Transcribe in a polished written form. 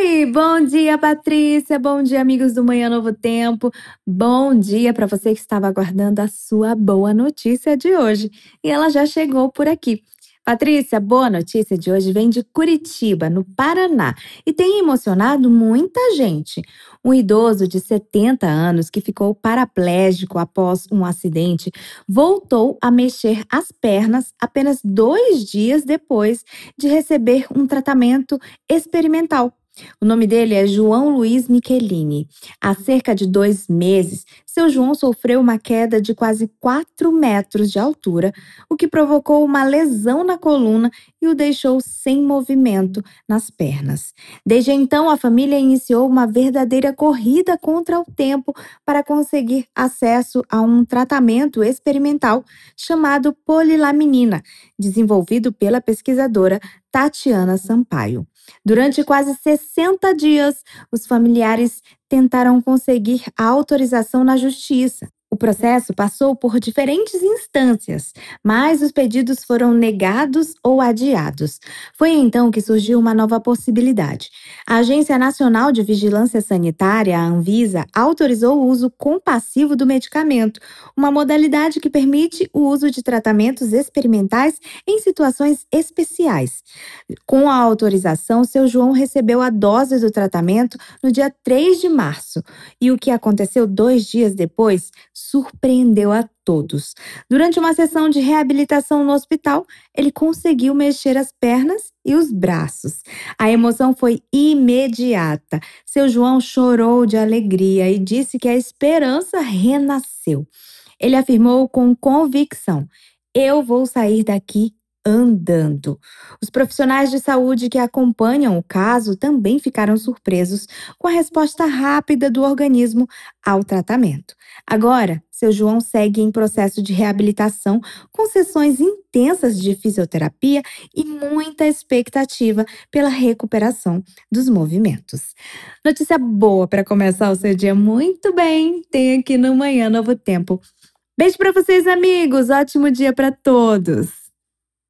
Oi, bom dia, Patrícia. Bom dia, amigos do Manhã Novo Tempo. Bom dia para você que estava aguardando a sua boa notícia de hoje. E ela já chegou por aqui. Patrícia, a boa notícia de hoje vem de Curitiba, no Paraná, e tem emocionado muita gente. Um idoso de 70 anos que ficou paraplégico após um acidente voltou a mexer as pernas apenas 2 dias depois de receber um tratamento experimental. O nome dele é João Luiz Michelini. Há cerca de 2 meses, seu João sofreu uma queda de quase 4 metros de altura, o que provocou uma lesão na coluna e o deixou sem movimento nas pernas. Desde então, a família iniciou uma verdadeira corrida contra o tempo para conseguir acesso a um tratamento experimental chamado polilaminina, desenvolvido pela pesquisadora Tatiana Sampaio. Durante quase 60 dias, os familiares tentaram conseguir a autorização na justiça. O processo passou por diferentes instâncias, mas os pedidos foram negados ou adiados. Foi então que surgiu uma nova possibilidade. A Agência Nacional de Vigilância Sanitária, a Anvisa, autorizou o uso compassivo do medicamento, uma modalidade que permite o uso de tratamentos experimentais em situações especiais. Com a autorização, seu João recebeu a dose do tratamento no dia 3 de março. E o que aconteceu 2 dias depois surpreendeu a todos. Durante uma sessão de reabilitação no hospital, ele conseguiu mexer as pernas e os braços. A emoção foi imediata. Seu João chorou de alegria e disse que a esperança renasceu. Ele afirmou com convicção: "Eu vou sair daqui andando". Os profissionais de saúde que acompanham o caso também ficaram surpresos com a resposta rápida do organismo ao tratamento. Agora, seu João segue em processo de reabilitação, com sessões intensas de fisioterapia e muita expectativa pela recuperação dos movimentos. Notícia boa para começar o seu dia muito bem, tem aqui no Manhã Novo Tempo. Beijo para vocês, amigos. Ótimo dia para todos.